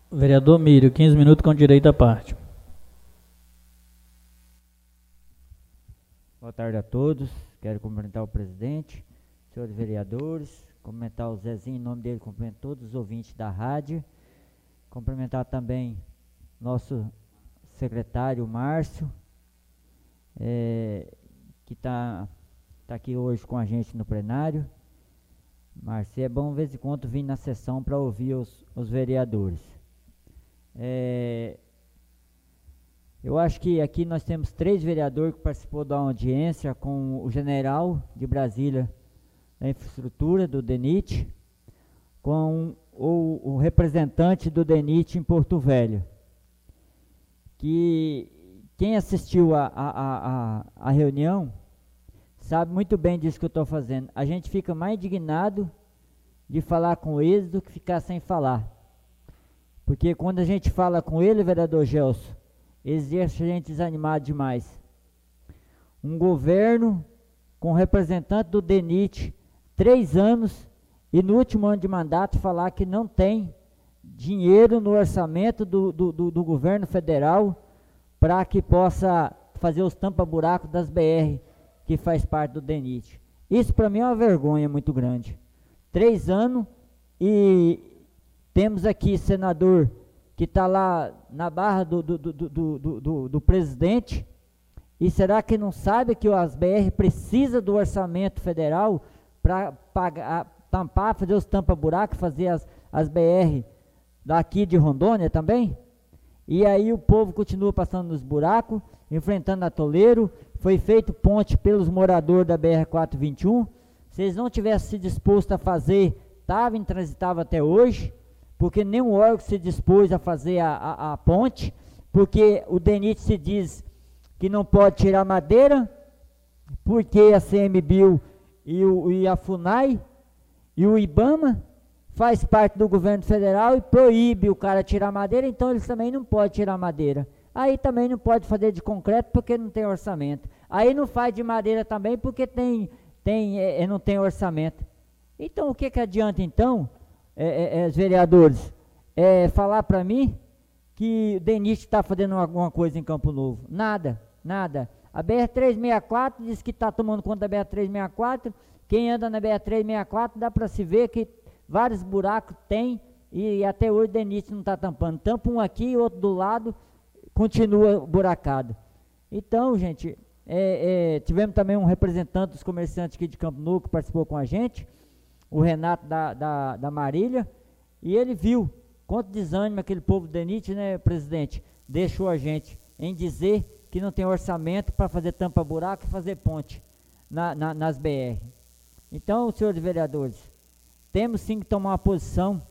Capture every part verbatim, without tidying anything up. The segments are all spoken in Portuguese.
Vereador Mírio, quinze minutos com direito à parte. Boa tarde a todos. Quero cumprimentar o presidente, senhores vereadores, cumprimentar o Zezinho, em nome dele, cumprimento todos os ouvintes da rádio, cumprimentar também nosso secretário Márcio, é, que está tá aqui hoje com a gente no plenário. Márcio, é bom de vez em quando vir na sessão para ouvir os, os vereadores. É, eu acho que aqui nós temos três vereadores que participou da audiência, com o general de Brasília da infraestrutura, do DENIT, com o, o representante do DENIT em Porto Velho, que quem assistiu a, a, a, a reunião sabe muito bem disso que eu estou fazendo. A gente fica mais indignado de falar com eles do que ficar sem falar. Porque quando a gente fala com ele, vereador Gelson, eles deixam a gente desanimado demais. Um governo com representante do DENIT, três anos, e no último ano de mandato falar que não tem dinheiro no orçamento do, do, do, do governo federal para que possa fazer os tampa-buracos das B R que faz parte do DENIT. Isso para mim é uma vergonha muito grande. Três anos e temos aqui senador que está lá na barra do, do, do, do, do, do, do presidente, e será que não sabe que as B R precisam do orçamento federal para tampar, fazer os tampa-buracos, fazer as, as B R daqui de Rondônia também? E aí o povo continua passando nos buracos, enfrentando atoleiro. Foi feito ponte pelos moradores da B R quatrocentos e vinte e um. Se eles não tivessem se disposto a fazer, estava intransitável até hoje, porque nenhum órgão se dispôs a fazer a, a, a ponte, porque o DENIT se diz que não pode tirar madeira, porque a C M B I L e, o, e a FUNAI e o IBAMA faz parte do governo federal e proíbe o cara tirar madeira, então eles também não podem tirar madeira. Aí também não pode fazer de concreto porque não tem orçamento. Aí não faz de madeira também porque tem, tem, é, não tem orçamento. Então o que que adianta então, é, é, os vereadores, é, falar para mim que o DENIT está fazendo alguma coisa em Campo Novo? Nada, nada. A B R trezentos e sessenta e quatro diz que está tomando conta da B R trezentos e sessenta e quatro. Quem anda na B R trezentos e sessenta e quatro dá para se ver que vários buracos tem e até hoje o DENIT não está tampando. Tampa um aqui e outro do lado, continua buracado. Então, gente, é, é, tivemos também um representante dos comerciantes aqui de Campo Novo que participou com a gente, o Renato da, da, da Marília, e ele viu quanto desânimo aquele povo do DENIT, né, presidente, deixou a gente em dizer que não tem orçamento para fazer tampa-buraco e fazer ponte na, na, nas B R. Então, senhores vereadores, temos sim que tomar uma posição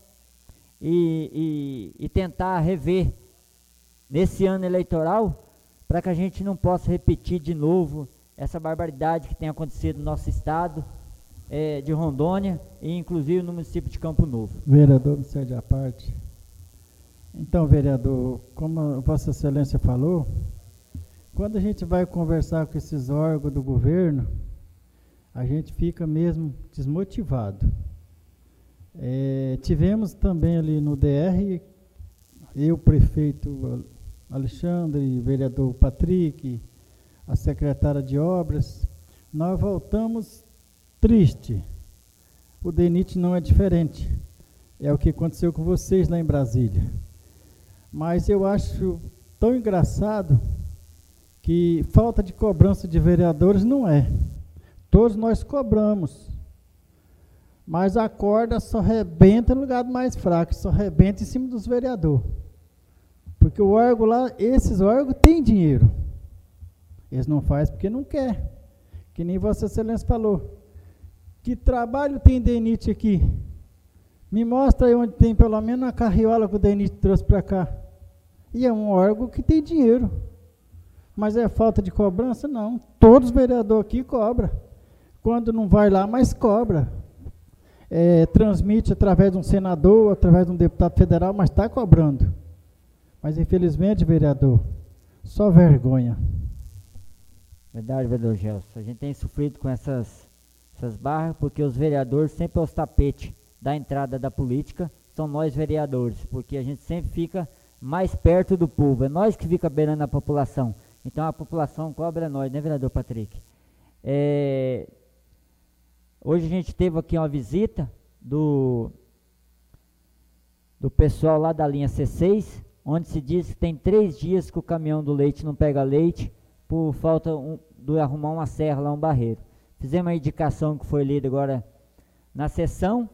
e, e, e tentar rever nesse ano eleitoral, para que a gente não possa repetir de novo essa barbaridade que tem acontecido no nosso estado, é, de Rondônia e inclusive no município de Campo Novo. Vereador, me cede a parte. Então, vereador, como a Vossa Excelência falou, quando a gente vai conversar com esses órgãos do governo, a gente fica mesmo desmotivado. É, tivemos também ali no D R, eu, prefeito Alexandre, vereador Patrick, a secretária de obras, nós voltamos triste. O DENIT não é diferente, é o que aconteceu com vocês lá em Brasília. Mas eu acho tão engraçado que falta de cobrança de vereadores não é. Todos nós cobramos, mas a corda só rebenta no lugar do mais fraco, só rebenta em cima dos vereadores. Porque o órgão lá, esses órgãos têm dinheiro. Eles não fazem porque não quer. Que nem Vossa Excelência falou. Que trabalho tem DENIT aqui? Me mostra aí onde tem pelo menos uma carriola que o DENIT trouxe para cá. E é um órgão que tem dinheiro. Mas é falta de cobrança? Não. Todos os vereadores aqui cobram. Quando não vai lá, mas cobra. É, transmite através de um senador, através de um deputado federal, mas está cobrando. Mas infelizmente, vereador, só vergonha. Verdade, vereador Gelson. A gente tem sofrido com essas, essas barras, porque os vereadores sempre aos tapetes da entrada da política são nós vereadores, porque a gente sempre fica mais perto do povo, é nós que fica beirando a população, então a população cobra nós, né, vereador Patrick? É, hoje a gente teve aqui uma visita do, do pessoal lá da linha C seis, onde se diz que tem três dias que o caminhão do leite não pega leite, por falta um, de arrumar uma serra lá, um barreiro. Fizemos uma indicação que foi lida agora na sessão,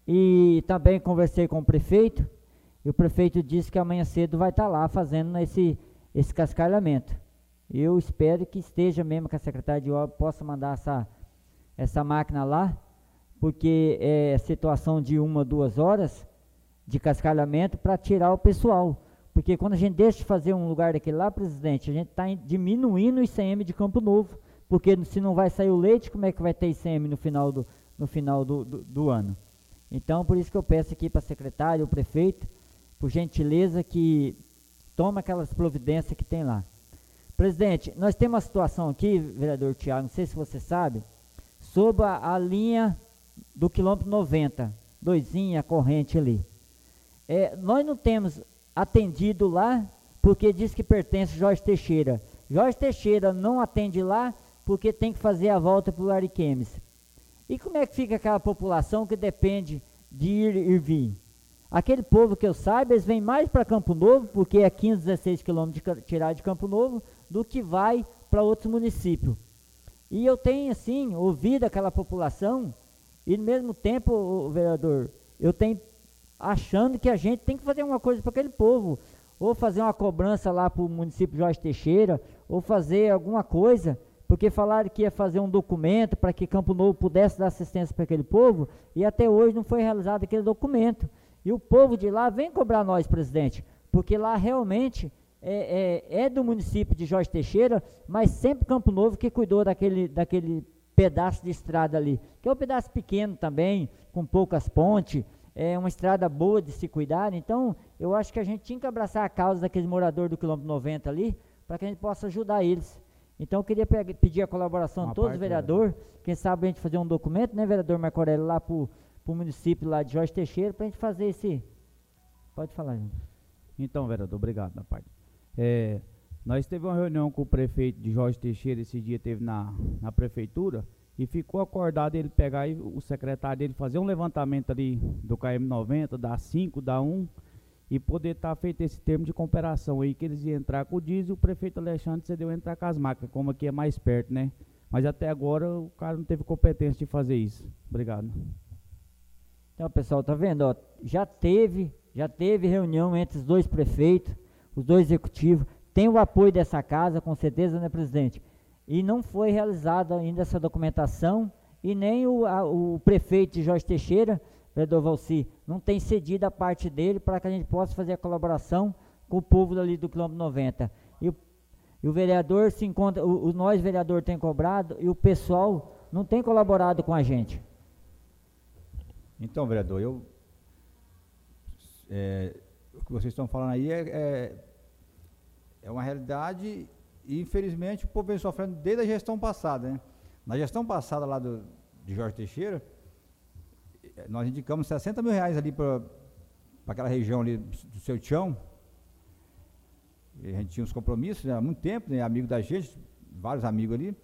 e também conversei com o prefeito, e o prefeito disse que amanhã cedo vai estar lá fazendo esse, esse cascalhamento. Eu espero que esteja mesmo, que a secretária de obra possa mandar essa, essa máquina lá, porque é situação de uma, duas horas de cascalhamento para tirar o pessoal. Porque quando a gente deixa de fazer um lugar daquele lá, presidente, a gente está diminuindo o I C M de Campo Novo, porque se não vai sair o leite, como é que vai ter I C M no final do, no final do, do, do ano? Então, por isso que eu peço aqui para a secretária, o prefeito, por gentileza, que tome aquelas providências que tem lá. Presidente, nós temos uma situação aqui, vereador Tiago, não sei se você sabe, sobre a, a linha do quilômetro noventa, doisinha, a corrente ali. É, nós não temos atendido lá, porque diz que pertence a Jorge Teixeira. Jorge Teixeira não atende lá, porque tem que fazer a volta para o Ariquemes. E como é que fica aquela população que depende de ir e vir? Aquele povo que eu saiba, eles vêm mais para Campo Novo, porque é quinze, dezesseis quilômetros de tirar de Campo Novo, do que vai para outros municípios. E eu tenho, assim, ouvido aquela população, e no mesmo tempo, o vereador, eu tenho achando que a gente tem que fazer uma coisa para aquele povo, ou fazer uma cobrança lá para o município Jorge Teixeira, ou fazer alguma coisa, porque falaram que ia fazer um documento para que Campo Novo pudesse dar assistência para aquele povo, e até hoje não foi realizado aquele documento. E o povo de lá vem cobrar nós, presidente, porque lá realmente é, é, é do município de Jorge Teixeira, mas sempre Campo Novo que cuidou daquele, daquele pedaço de estrada ali, que é um pedaço pequeno também, com poucas pontes, é uma estrada boa de se cuidar. Então eu acho que a gente tinha que abraçar a causa daqueles moradores do quilômetro noventa ali, para que a gente possa ajudar eles. Então eu queria pe pedir a colaboração de todos os vereadores, quem sabe a gente fazer um documento, né, vereador Marco Aurélio, lá para o município lá de Jorge Teixeira, para a gente fazer esse... Pode falar, gente. Então, vereador, obrigado da parte. É, nós tivemos uma reunião com o prefeito de Jorge Teixeira, esse dia teve na, na prefeitura, e ficou acordado ele pegar e o secretário dele fazer um levantamento ali do K M noventa, da cinco, da um, e poder estar tá feito esse termo de comparação aí, que eles iam entrar com o diesel, o prefeito Alexandre cedeu entrar com as máquinas, como aqui é mais perto, né? Mas até agora o cara não teve competência de fazer isso. Obrigado. Então, pessoal, tá vendo? Ó, já teve, já teve reunião entre os dois prefeitos, os dois executivos, tem o apoio dessa casa, com certeza, né, presidente? E não foi realizada ainda essa documentação, e nem o, a, o prefeito de Jorge Teixeira, vereador Valci, não tem cedido a parte dele para que a gente possa fazer a colaboração com o povo ali do quilômetro noventa. E o, e o vereador se encontra, o, o nós vereador tem cobrado, e o pessoal não tem colaborado com a gente. Então, vereador, eu, é, o que vocês estão falando aí é, é, é uma realidade, e infelizmente o povo vem sofrendo desde a gestão passada, né? Na gestão passada lá do, de Jorge Teixeira, nós indicamos sessenta mil reais ali para aquela região ali do seu Tião, e a gente tinha uns compromissos, né, há muito tempo, né, amigo da gente, vários amigos ali.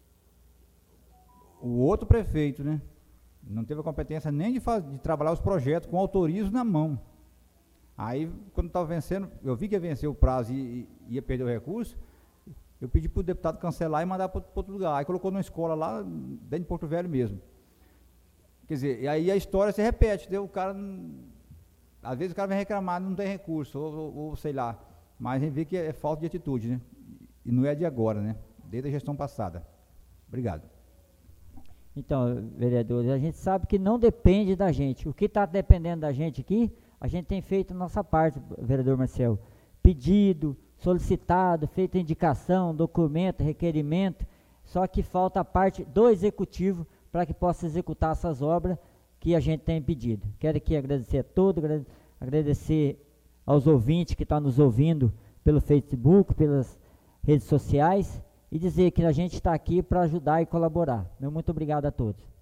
O outro prefeito, né, não teve a competência nem de, fazer, de trabalhar os projetos com autorizo na mão. Aí, quando estava vencendo, eu vi que ia vencer o prazo e, e ia perder o recurso, eu pedi para o deputado cancelar e mandar para outro lugar. Aí colocou numa escola lá, dentro de Porto Velho mesmo. Quer dizer, e aí a história se repete, entendeu? O cara, às vezes o cara vem reclamar, não tem recurso, ou, ou, ou sei lá, mas a gente vê que é falta de atitude, né? E não é de agora, né? Desde a gestão passada. Obrigado. Então, vereadores, a gente sabe que não depende da gente. O que está dependendo da gente aqui, a gente tem feito a nossa parte, vereador Marcel. Pedido, solicitado, feita indicação, documento, requerimento, só que falta a parte do executivo para que possa executar essas obras que a gente tem pedido. Quero aqui agradecer a todos, agradecer aos ouvintes que estão nos ouvindo pelo Facebook, pelas redes sociais, e dizer que a gente está aqui para ajudar e colaborar. Meu muito obrigado a todos.